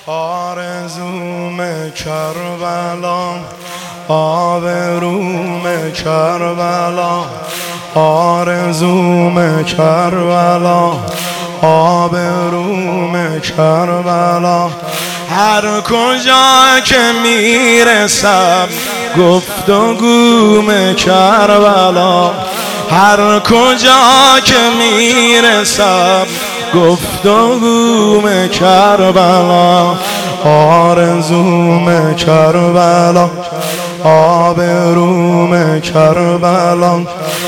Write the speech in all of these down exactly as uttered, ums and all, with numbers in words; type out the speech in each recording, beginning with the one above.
آرزوم کربلا، آبروم کربلا، آرزوم کربلا، آبروم کربلا. هر کجا که میرسم گفتگوم کربلا، هر کجا که میرسم گفتگوم کربلا. آرزوم کربلا، آبروم کربلا،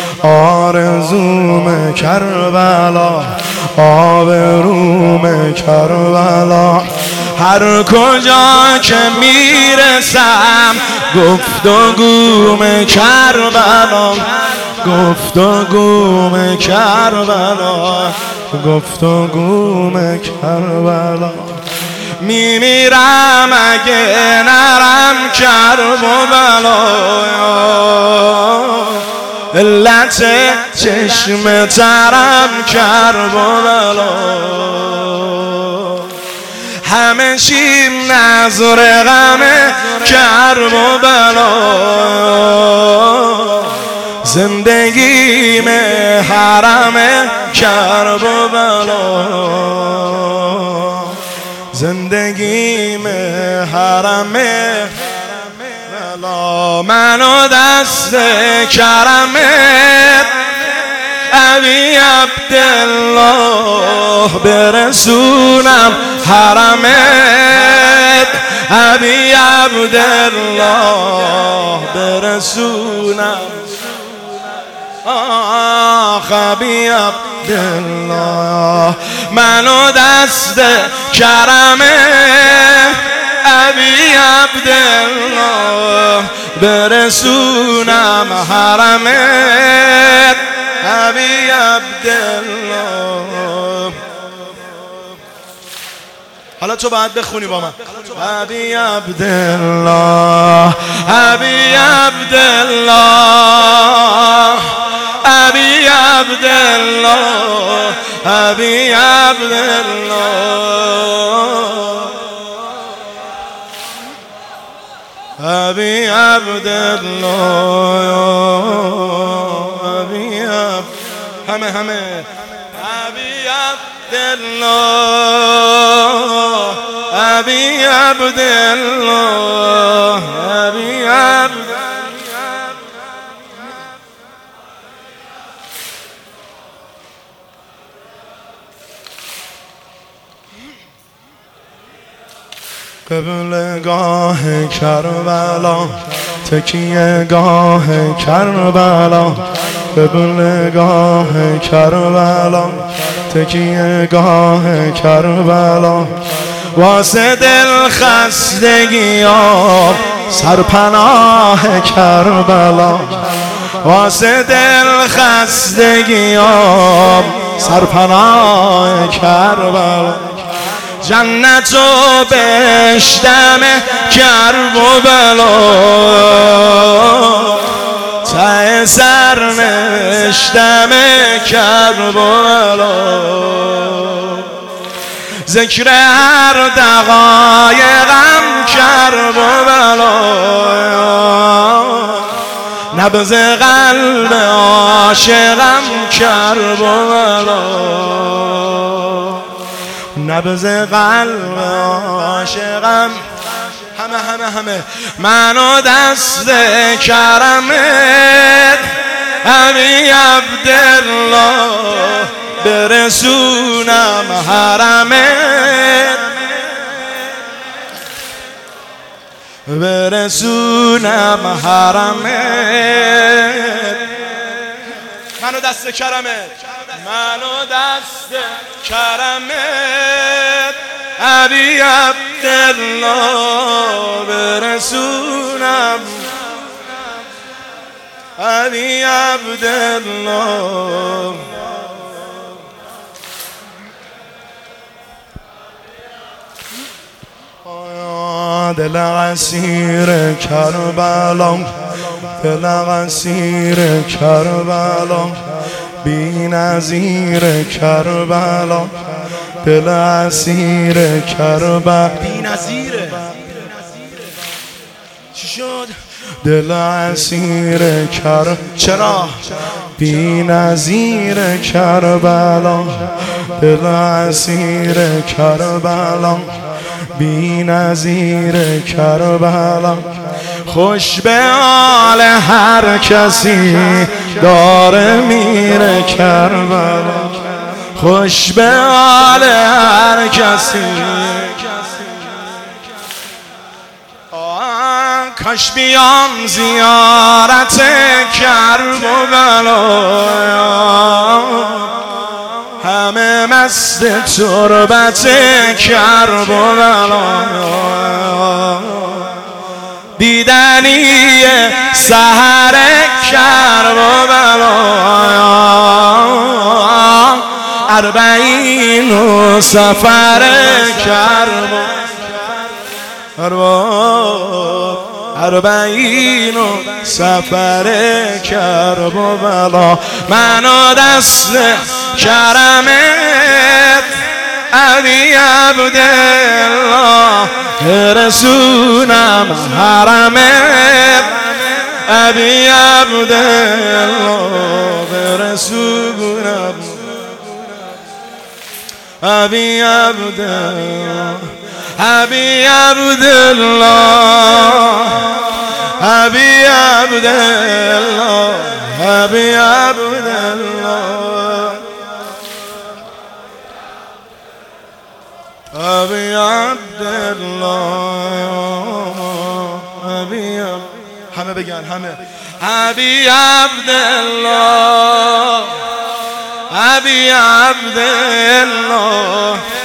آرزوم کربلا، آبروم کربلا. هر کجا که میرسم گفتگوم کربلا، گفتگوم کربلا، گفتگوم کربلا. میمیرم اگه نرم کربلا، علت چشم ترم کربلا. همه چیم نظر غم کربلا، زندگیم حرم کربلا، زندگیم حرم بلا. منو دست کرمت ابی عبدالله برسونم حرمت، ابی عبدالله برسونم. آخ ابی عبدالله منو دست کرمت ابی عبدالله برسونم حرمت، ابی عبدالله. حالا تو باید بخونی با من. ابی عبدالله، ابی عبدالله، ابی عبدالله، ابی عبدالله، ابی عبدالله، ابی عبد همه همه ابی عبدالله، ابی عبدالله، ابی عبدالله. قبل گاه کربلا، تکیه گاه کربلا، قبل گاه کربلا، تکیه گاه کربلا. واسه دل خستگیام سرپناه کربلا، واسه دل خستگیام سرپناه کربلا. جنت و بهشتم کربلا، ته سرنشتم کربلا. ذکر هر دقایقم کربلا، نبض قلب عاشقم کربلا، نبض قلب عاشقم. همه همه همه منو دست کرمت ابی عبدالله برسونم حرمت، برسونم حرمت. منو دست کرمت، منو دست کرمت ابی عبدالله برسونم، ابی عبدالله. دل اسیر کربلا، دل اسیر کربلا، بی نظیر کربلا، دل اسیر کربلا بی نظیره. چی شد؟ دل اسیر کربلا چرا؟ بی نظیر کربلا دل اسیر کربلا بی نظیر کربلا خوش به حال هر کسی داره میره کربلا خوش به حال هر کسی کاش بیام زیارت کربلا همه مست تربت کربلا دیدنی سحر کربلا اربعین و سفر کربلا اربعین و سفر کربلا منو دست کرمت علی عبدالله رسولم حرمت علی عبدالله رسولم علی عبدالله علی عبدالله علی عبدالله علی عبدالله علی عبدالله علی همه بگن همه علی عبدالله علی عبدالله